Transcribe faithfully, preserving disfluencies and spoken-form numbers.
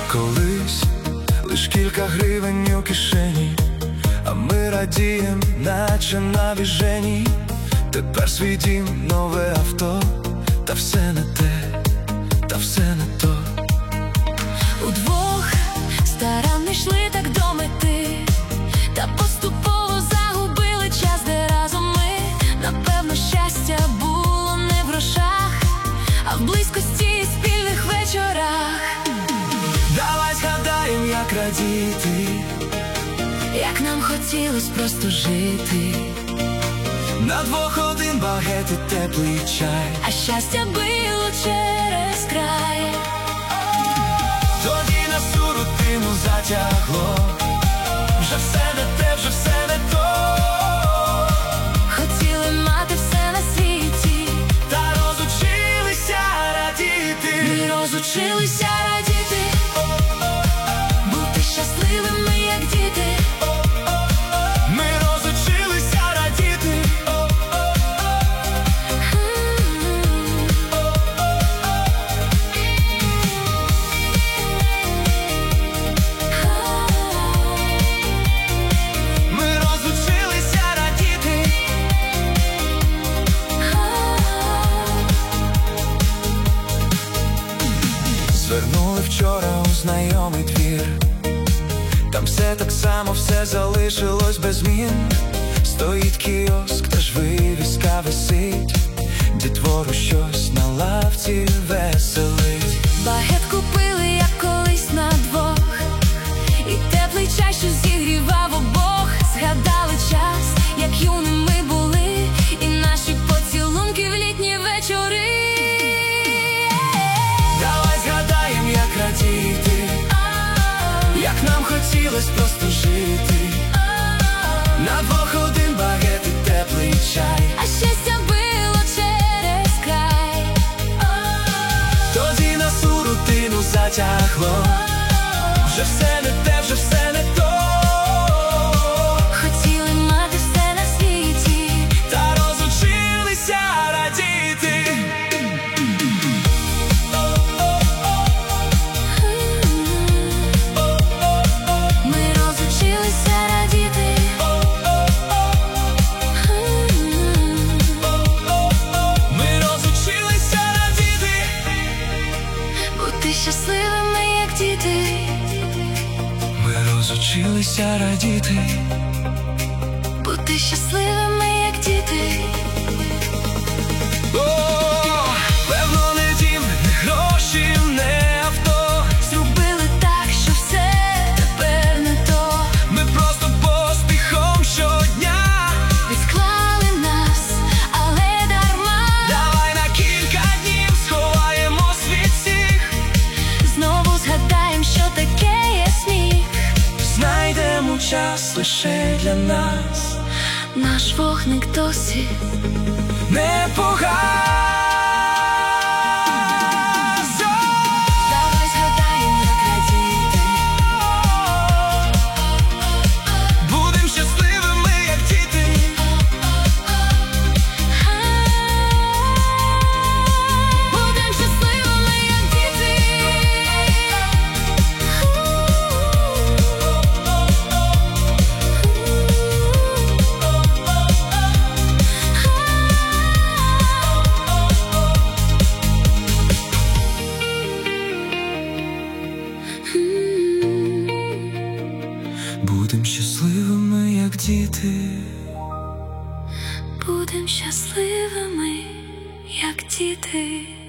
Колись лиш кілька гривень у кишені, а ми радієм, наче на віжені. Тепер свій дім, нове авто, та все не те, та все не то. Удвох старанно йшли так до мети, та поступово загубили час, де разом ми. Напевно, щастя було не в грошах, а в близькості і спільних вечорах. Давай згадаєм, як радіти, як нам хотілось просто жити. на двох один багет і теплий чай, А щастя било через край. тоді нас у рутину затягло. Вже все не те, вже все не то. Хотіли мати все на світі, Та розучилися радіти. ми розучилися радіти, бути щасливими, як діти. Ми розучилися радіти. Ми розучилися радіти. Звернули вчора у знайомий двір, там все так само, все залишилось без змін. Стоїть кіоск, та ж вивіска висить, дітвору щось на лавці веселить. Багет купили, як колись на двох, і теплий чай, що зігрівав обох. Згадали час, як юними були, і наші поцілунки в літні вечори. Давай згадаєм, як радіти, як нам хотілось просто жити. На двох один багет і теплий чай, А щастя било через край. тоді нас у рутину затягло. Вже все не те, вже все не то. Хотіли мати все на світі, Та розучилися радіти. ми розучилися радіти. Ми розучилися радіти. Бути щасливими, як діти. Ми розучилися радіти. Бути щасливими, як діти. О, певно, не дім, не гроші, не авто. Зробили так, що все тепер не то. Ми просто поспіхом щодня. Відклали нас, але дарма. Давай на кілька днів сховаємо від всіх. Знову згадаєм, що таке є сміх. Знайдемо час лише для нас. Наш вогник досі Не погас. Давай згадаєм, як радіти. Будем щасливими, як діти. Будем щасливими, як діти. Будем щасливими, як діти. Будем щасливими, як діти.